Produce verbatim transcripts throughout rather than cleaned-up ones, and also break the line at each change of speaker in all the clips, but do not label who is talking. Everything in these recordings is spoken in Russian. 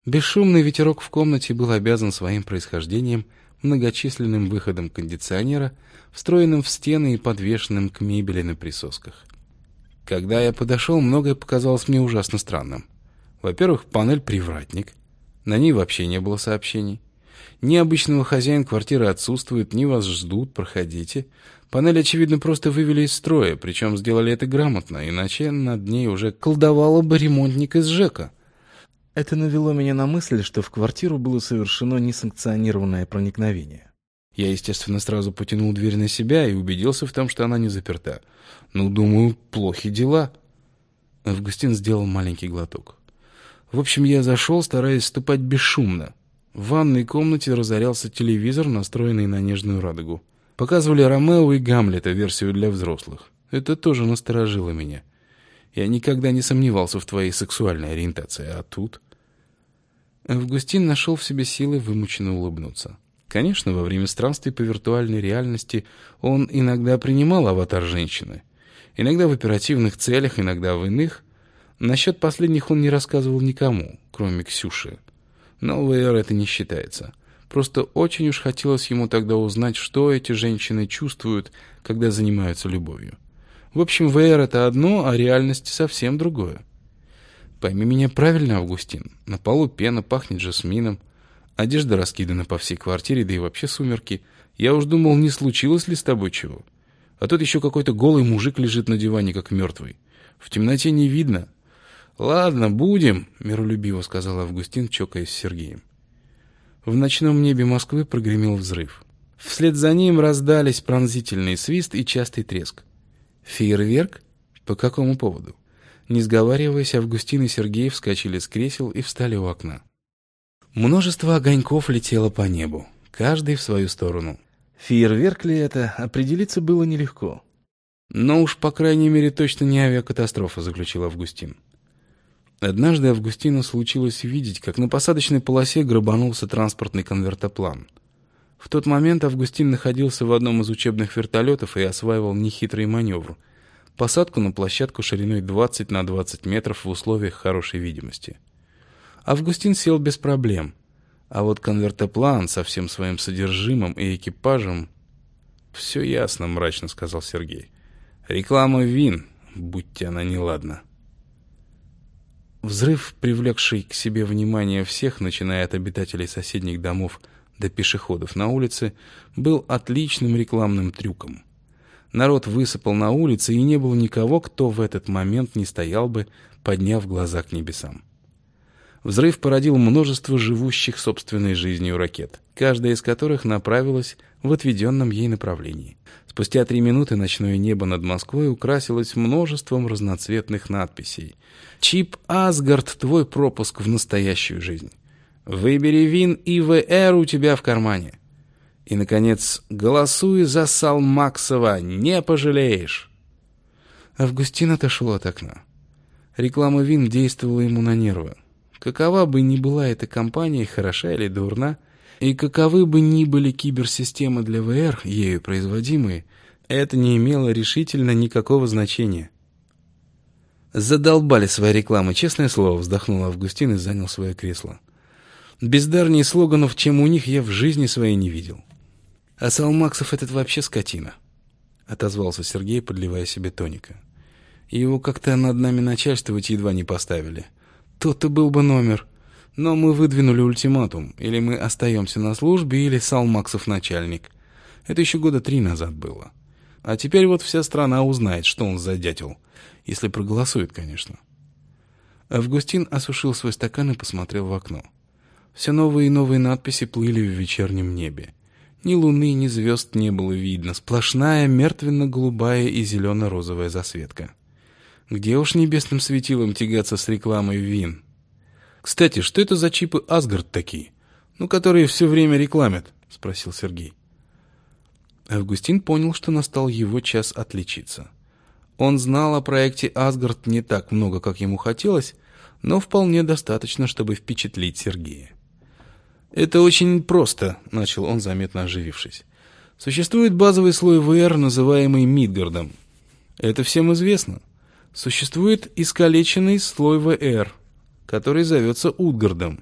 Бесшумный ветерок в комнате был обязан своим происхождением многочисленным выходом кондиционера, встроенным в стены и подвешенным к мебели на присосках. Когда я подошел, многое показалось мне ужасно странным. Во-первых, панель «Привратник». На ней вообще не было сообщений. Ни обычного хозяин квартиры отсутствует, ни вас ждут, проходите. Панель, очевидно, просто вывели из строя, причем сделали это грамотно, иначе над ней уже колдовала бы ремонтник из ЖЭКа. Это навело меня на мысль, что в квартиру было совершено несанкционированное проникновение. Я, естественно, сразу потянул дверь на себя и убедился в том, что она не заперта. Ну, думаю, плохи дела. Августин сделал маленький глоток. В общем, я зашел, стараясь ступать бесшумно. В ванной комнате разорялся телевизор, настроенный на нежную радугу. Показывали «Ромео и Гамлета», версию для взрослых. Это тоже насторожило меня. Я никогда не сомневался в твоей сексуальной ориентации, а тут... Августин нашел в себе силы вымученно улыбнуться. Конечно, во время странствий по виртуальной реальности он иногда принимал аватар женщины. Иногда в оперативных целях, иногда в иных. Насчет последних он не рассказывал никому, кроме Ксюши. Но вэ эр это не считается. Просто очень уж хотелось ему тогда узнать, что эти женщины чувствуют, когда занимаются любовью. В общем, вэ эр это одно, а реальность совсем другое. Пойми меня правильно, Августин. На полу пена, пахнет жасмином. Одежда раскидана по всей квартире, да и вообще сумерки. Я уж думал, не случилось ли с тобой чего. А тут еще какой-то голый мужик лежит на диване, как мертвый. В темноте не видно. Ладно, будем, миролюбиво сказал Августин, чокаясь с Сергеем. В ночном небе Москвы прогремел взрыв. Вслед за ним раздались пронзительный свист и частый треск. Фейерверк? По какому поводу? Не сговариваясь, Августин и Сергей вскочили с кресел и встали у окна. Множество огоньков летело по небу, каждый в свою сторону. Фейерверк ли это, определиться было нелегко. Но уж, по крайней мере, точно не авиакатастрофа, заключил Августин. Однажды Августину случилось видеть, как на посадочной полосе грабанулся транспортный конвертоплан. В тот момент Августин находился в одном из учебных вертолетов и осваивал нехитрый маневр — посадку на площадку шириной двадцать на двадцать метров в условиях хорошей видимости. Августин сел без проблем, а вот конвертоплан со всем своим содержимым и экипажем... «Все ясно», — мрачно сказал Сергей. «Реклама вин, будьте она неладна». Взрыв, привлекший к себе внимание всех, начиная от обитателей соседних домов до пешеходов на улице, был отличным рекламным трюком. Народ высыпал на улицы, и не было никого, кто в этот момент не стоял бы, подняв глаза к небесам. Взрыв породил множество живущих собственной жизнью ракет, каждая из которых направилась в отведенном ей направлении. Спустя три минуты ночное небо над Москвой украсилось множеством разноцветных надписей. «Чип Асгард, твой пропуск в настоящую жизнь». «Выбери вин, и вэ эр у тебя в кармане». И, наконец, «Голосуй за Салмаксова, не пожалеешь». Августин отошел от окна. Реклама вин действовала ему на нервы. Какова бы ни была эта компания, хороша или дурна, и каковы бы ни были киберсистемы для вэ эр, ею производимые, это не имело решительно никакого значения. «Задолбали свои рекламы, честное слово», — вздохнул Августин и занял свое кресло. «Бездарнее слоганов, чем у них, я в жизни своей не видел». «А Салмаксов этот вообще скотина», — отозвался Сергей, подливая себе тоника. «Его как-то над нами начальствовать едва не поставили. То-то был бы номер. Но мы выдвинули ультиматум. Или мы остаемся на службе, или Салмаксов начальник. Это еще года три назад было. А теперь вот вся страна узнает, что он за дятел. Если проголосует, конечно». Августин осушил свой стакан и посмотрел в окно. Все новые и новые надписи плыли в вечернем небе. Ни луны, ни звезд не было видно. Сплошная мертвенно-голубая и зелено-розовая засветка. Где уж небесным светилом тягаться с рекламой вин? «Кстати, что это за чипы Асгард такие? Ну, которые все время рекламят?» — спросил Сергей. Августин понял, что настал его час отличиться. Он знал о проекте Асгард не так много, как ему хотелось, но вполне достаточно, чтобы впечатлить Сергея. «Это очень просто», — начал он, заметно оживившись. «Существует базовый слой вэ эр, называемый Мидгардом. Это всем известно. Существует искалеченный слой вэ эр, который зовется Утгардом.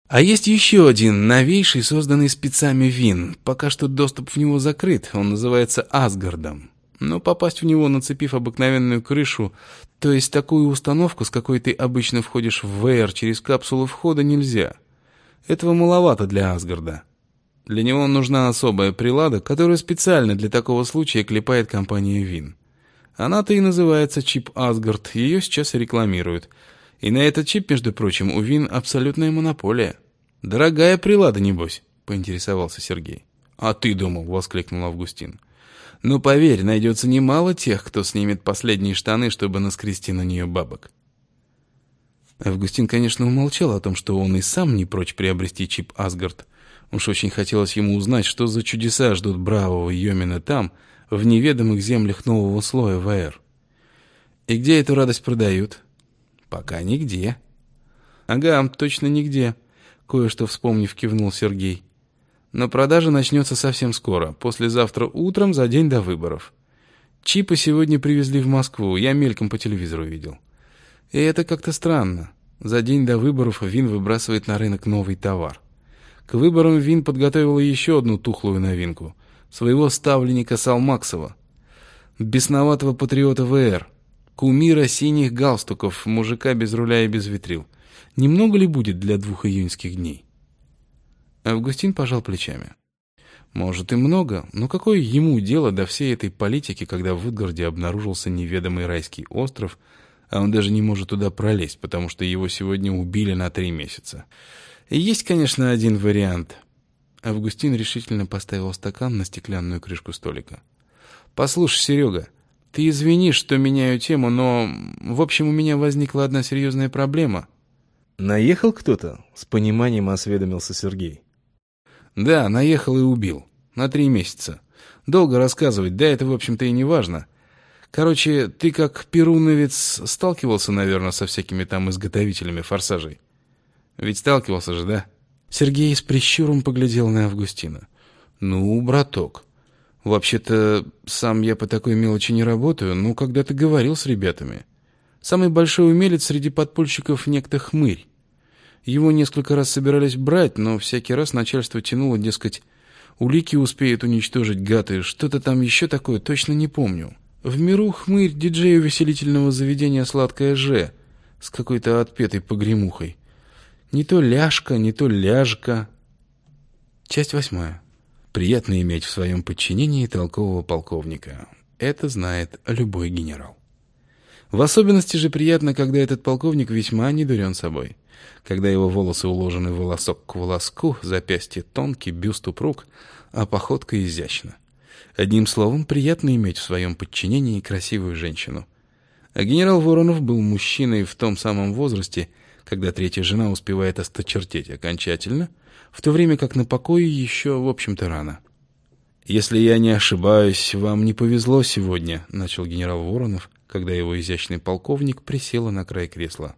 А есть еще один, новейший, созданный спецами Вин. Пока что доступ в него закрыт, он называется Асгардом. Но попасть в него, нацепив обыкновенную крышу, то есть такую установку, с какой ты обычно входишь в вэ эр через капсулу входа, нельзя. Этого маловато для Асгарда. Для него нужна особая прилада, которую специально для такого случая клепает компания Вин. Она-то и называется чип Асгард, ее сейчас и рекламируют. И на этот чип, между прочим, у Вин абсолютная монополия. «Дорогая прилада, небось?» — поинтересовался Сергей. «А ты думал?» — воскликнул Августин. «Ну, поверь, найдется немало тех, кто снимет последние штаны, чтобы наскрести на нее бабок». Августин, конечно, умолчал о том, что он и сам не прочь приобрести чип Асгард. Уж очень хотелось ему узнать, что за чудеса ждут бравого Йомина там, в неведомых землях нового слоя вэ эр. «И где эту радость продают?» «Пока нигде». «Ага, точно нигде», — кое-что вспомнив, кивнул Сергей. «Но продажа начнется совсем скоро, послезавтра утром за день до выборов. Чипы сегодня привезли в Москву, я мельком по телевизору видел. И это как-то странно. За день до выборов Вин выбрасывает на рынок новый товар. К выборам Вин подготовила еще одну тухлую новинку — своего ставленника Салмаксова, бесноватого патриота вэ эр, кумира синих галстуков, мужика без руля и без ветрил. Немного ли будет для двух июньских дней?» Августин пожал плечами. «Может и много, но какое ему дело до всей этой политики, когда в Утгарде обнаружился неведомый райский остров, а он даже не может туда пролезть, потому что его сегодня убили на три месяца. И есть, конечно, один вариант». Августин решительно поставил стакан на стеклянную крышку столика. «Послушай, Серега, ты извини, что меняю тему, но, в общем, у меня возникла одна серьезная проблема».
«Наехал кто-то?» — с пониманием осведомился Сергей.
«Да, наехал и убил. На три месяца. Долго рассказывать, да это, в общем-то, и не важно. Короче, ты как перуновец сталкивался, наверное, со всякими там изготовителями форсажей? Ведь сталкивался же, да?» Сергей с прищуром поглядел на Августина. «Ну, браток, вообще-то сам я по такой мелочи не работаю, но когда-то говорил с ребятами. Самый большой умелец среди подпольщиков некто Хмырь. Его несколько раз собирались брать, но всякий раз начальство тянуло, дескать, улики успеет уничтожить, гад, и что-то там еще такое, точно не помню. В миру Хмырь диджей увеселительного заведения «Сладкое Ж» с какой-то отпетой погремухой. Не то ляжка, не то ляжка. Часть восьмая. Приятно иметь в своем подчинении толкового полковника. Это знает любой генерал. В особенности же приятно, когда этот полковник весьма недурен собой. Когда его волосы уложены волосок к волоску, запястье тонкий, бюст упруг, а походка изящна. Одним словом, приятно иметь в своем подчинении красивую женщину. А генерал Воронов был мужчиной в том самом возрасте, когда третья жена успевает осточертеть окончательно, в то время как на покое еще, в общем-то, рано. «Если я не ошибаюсь, вам не повезло сегодня», — начал генерал Воронов, когда его изящный полковник присел на край кресла.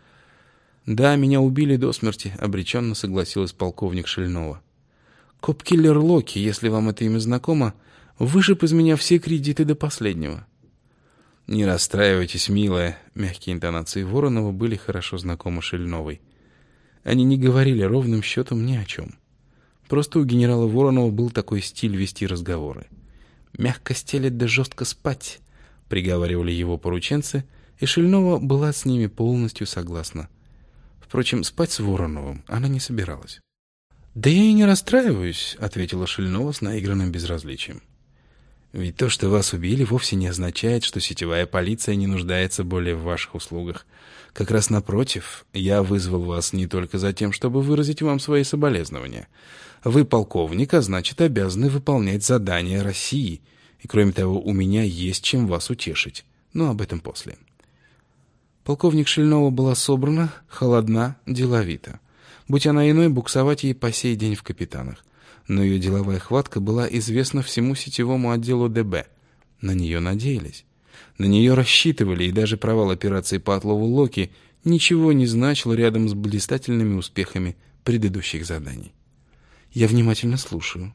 «Да, меня убили до смерти», — обреченно согласилась полковник Шельнова. «Коп-киллер Локи, если вам это имя знакомо, вышиб из меня все кредиты до последнего». «Не расстраивайтесь, милая», — мягкие интонации Воронова были хорошо знакомы Шельновой. Они не говорили ровным счетом ни о чем. Просто у генерала Воронова был такой стиль вести разговоры. «Мягко стелет да жестко спать», — приговаривали его порученцы, и Шельнова была с ними полностью согласна. Впрочем, спать с Вороновым она не собиралась. «Да я и не расстраиваюсь», — ответила Шельнова с наигранным безразличием. «Ведь то, что вас убили, вовсе не означает, что сетевая полиция не нуждается более в ваших услугах. Как раз напротив, я вызвал вас не только за тем, чтобы выразить вам свои соболезнования. Вы полковник, а значит, обязаны выполнять задания России. И кроме того, у меня есть чем вас утешить. Но об этом после». Полковник Шельнова была собрана, холодна, деловита. Будь она иной, буксовать ей по сей день в капитанах. Но ее деловая хватка была известна всему сетевому отделу дэ бэ. На нее надеялись. На нее рассчитывали, и даже провал операции по отлову Локи ничего не значил рядом с блистательными успехами предыдущих заданий. «Я внимательно слушаю».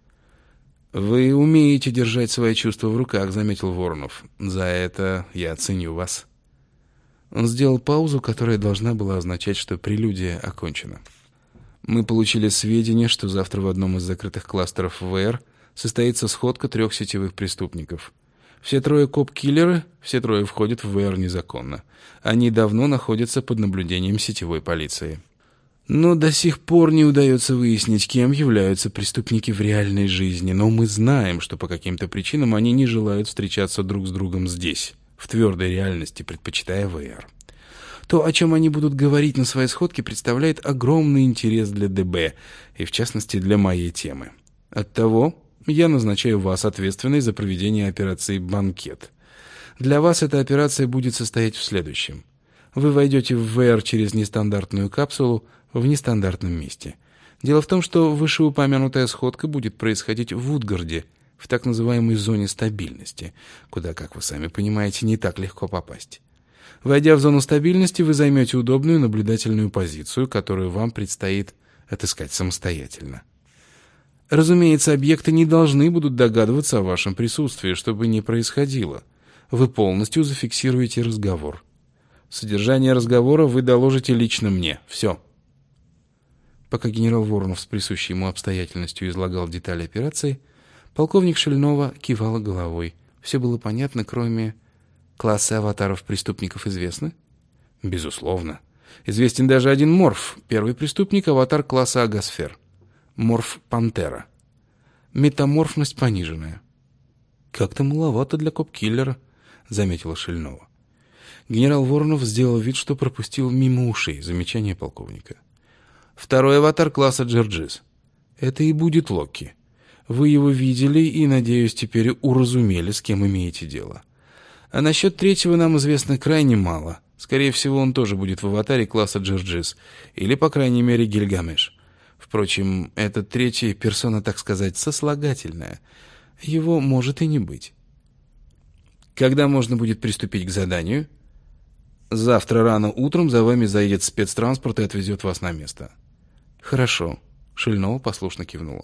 «Вы умеете держать свои чувства в руках», — заметил Воронов. «За это я ценю вас». Он сделал паузу, которая должна была означать, что прелюдия окончена. Мы получили сведения, что завтра в одном из закрытых кластеров ВР состоится сходка трех сетевых преступников. Все трое коп-киллеры, все трое входят в ВР незаконно. Они давно находятся под наблюдением сетевой полиции. Но до сих пор не удается выяснить, кем являются преступники в реальной жизни. Но мы знаем, что по каким-то причинам они не желают встречаться друг с другом здесь, в твердой реальности, предпочитая ВР. То, о чем они будут говорить на своей сходке, представляет огромный интерес для ДБ, и в частности для моей темы. Оттого я назначаю вас ответственной за проведение операции «Банкет». Для вас эта операция будет состоять в следующем. Вы войдете в ВР через нестандартную капсулу в нестандартном месте. Дело в том, что вышеупомянутая сходка будет происходить в Утгарде, в так называемой зоне стабильности, куда, как вы сами понимаете, не так легко попасть. Войдя в зону стабильности, вы займете удобную наблюдательную позицию, которую вам предстоит отыскать самостоятельно. Разумеется, объекты не должны будут догадываться о вашем присутствии, что бы ни происходило. Вы полностью зафиксируете разговор. Содержание разговора вы доложите лично мне. Все. Пока генерал Воронов с присущей ему обстоятельностью излагал детали операции, полковник Шильнова кивала головой. Все было понятно, кроме... Классы аватаров-преступников известны? Безусловно. Известен даже один морф. Первый преступник — аватар класса Агосфер. Морф Пантера. Метаморфность пониженная. Как-то маловато для коп-киллера, заметила Шильнова. Генерал Воронов сделал вид, что пропустил мимо ушей замечание полковника. Второй аватар класса Джерджис. Это и будет Локи. Вы его видели и, надеюсь, теперь уразумели, с кем имеете дело. А насчет третьего нам известно крайне мало. Скорее всего, он тоже будет в аватаре класса Джерджис, или, по крайней мере, Гильгамеш. Впрочем, этот третий персона, так сказать, сослагательная. Его может и не быть. Когда можно будет приступить к заданию? Завтра рано утром за вами заедет спецтранспорт и отвезет вас на место. Хорошо. Шильнова послушно кивнула.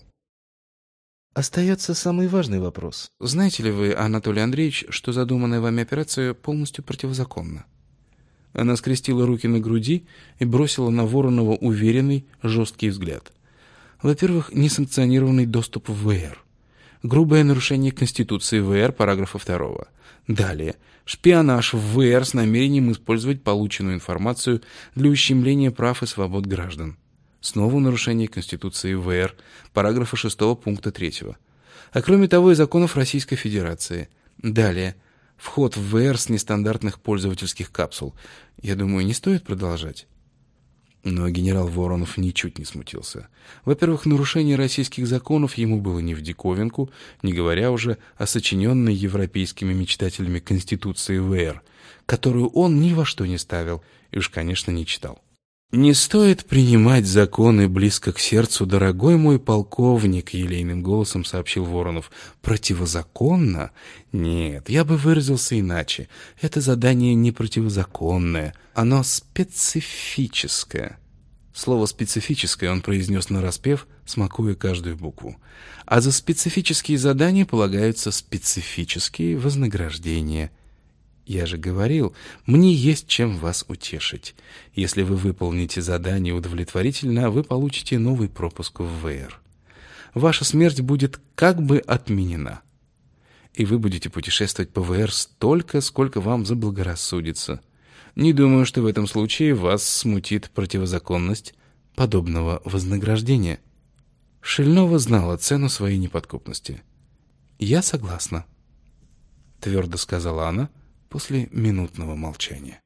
Остается самый важный вопрос.
Знаете ли вы, Анатолий Андреевич, что задуманная вами операция полностью противозаконна? Она скрестила руки на груди и бросила на Воронова уверенный, жесткий взгляд. Во-первых, несанкционированный доступ в ВР. Грубое нарушение Конституции ВР, параграфа второго. Далее. Шпионаж в ВР с намерением использовать полученную информацию для ущемления прав и свобод граждан. Снова нарушение Конституции ВР, параграфа шестого пункта третьего. А кроме того и законов Российской Федерации. Далее. Вход в ВР с нестандартных пользовательских капсул. Я думаю, не стоит продолжать. Но генерал Воронов ничуть не смутился. Во-первых, нарушение российских законов ему было не в диковинку, не говоря уже о сочиненной европейскими мечтателями Конституции ВР, которую он ни во что не ставил и уж, конечно, не читал. «Не стоит принимать законы близко к сердцу, дорогой мой полковник», — елейным голосом сообщил Воронов. «Противозаконно? Нет, я бы выразился иначе. Это задание не противозаконное, оно специфическое». Слово «специфическое» он произнес нараспев, смакуя каждую букву. А за специфические задания полагаются специфические вознаграждения. Я же говорил, мне есть чем вас утешить. Если вы выполните задание удовлетворительно, вы получите новый пропуск в ВР. Ваша смерть будет как бы отменена. И вы будете путешествовать по ВР столько, сколько вам заблагорассудится. Не думаю, что в этом случае вас смутит противозаконность подобного вознаграждения. Шильнова знала цену своей неподкупности. «Я согласна», — твердо сказала она после минутного молчания.